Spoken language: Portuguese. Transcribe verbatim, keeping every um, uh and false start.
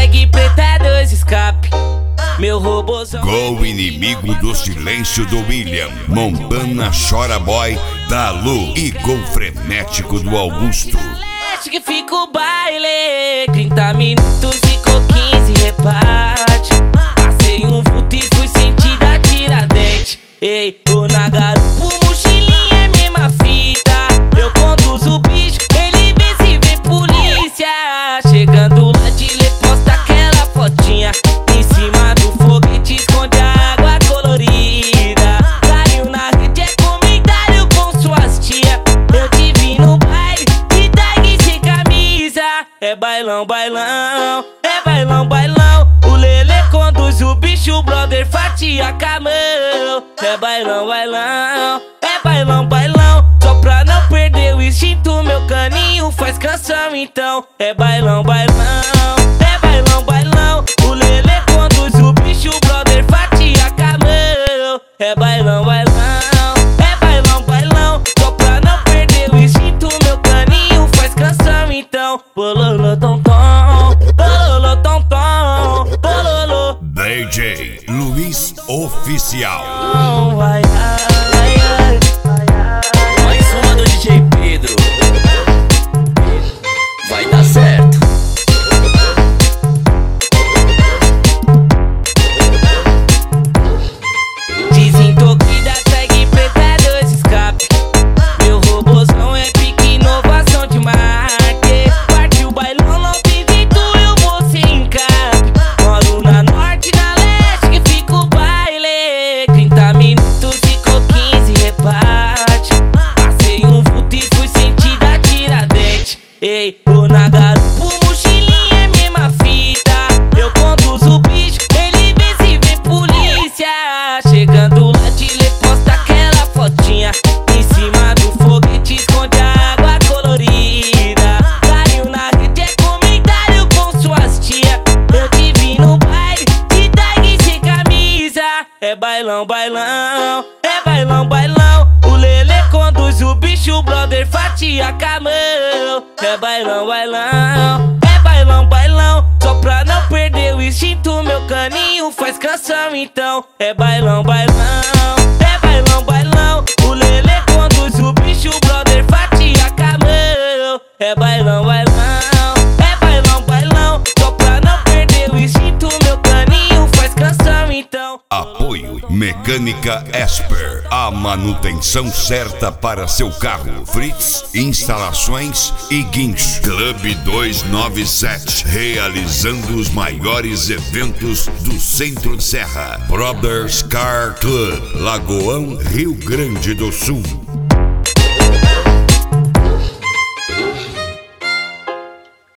tag preta, dois escape. Meu robôzão. Gol inimigo do silêncio do William. Montana chora boy da Lu. E gol frenético do Augusto. Que fica o baile, trinta minutos ficou quinze, reparte. Passei um vulto e fui sentir da Tiradentes. Ei, tô na garupa, mochilinha é mesma fita. Eu conduzo o bicho, ele vê se vê polícia. Chegando lá de lê, posta aquela fotinha. Em cima do foguete esconde a água colorida. Caiu na rede, é comentário com suas tia. Eu te vi no baile, de tag sem camisa. É bailão, bailão, é bailão, bailão. O Lelê conduz o bicho, o brother fatia camão. É bailão, bailão, é bailão, bailão. Só pra não perder o instinto, meu caninho faz canção então. É bailão, bailão, é bailão, bailão. O Lelê conduz o bicho, o brother fatia camão. É bailão, bailão, é bailão, bailão. Só pra não perder o instinto, meu caninho faz canção então. Bololô, tom, tom, bololô, tom, tom, bololô. D J Luiz Oficial. Vai, ai, ai, ai. Mais uma do D J Pedro. Vai dar certo. Desentoque da tag preta, dois escape. Meu robôzão é pique, inovação de marque. Partiu o bailão, não tem jeito, eu vou sem encape. Moro na norte, na leste, que fica o baile. Trinta minutos ficou quinze, reparte. Passei um vulto e fui sentir da Tiradentes. Ei, tô na garupa, mochilinha é mesma fita. Eu conduzo o bicho, ele vê se vê polícia. Chegando lá de lê, posta aquela fotinha. Em cima do foguete esconde a água colorida. Caiu na rede, é comentário com suas tia. Eu te vi no baile, de tag sem camisa. É bailão, bailão, é bailão, bailão. O Lelê conduz o bicho, o brother fatia camão. É bailão, bailão, é bailão, bailão. Só pra não perder o instinto, meu caninho faz canção então. É bailão, bailão, é bailão, bailão. O Lelê conduz o bicho, o brother fatia camão. É bailão, bailão, é bailão, bailão. Só pra não perder o instinto, meu caninho faz canção então. Apoio Mecânica Esper. A manutenção certa para seu carro. Fritz Instalações e Guincho. Clube duzentos e noventa e sete. Realizando os maiores eventos do Centro de Serra. Brothers Car Club. Lagoão, Rio Grande do Sul.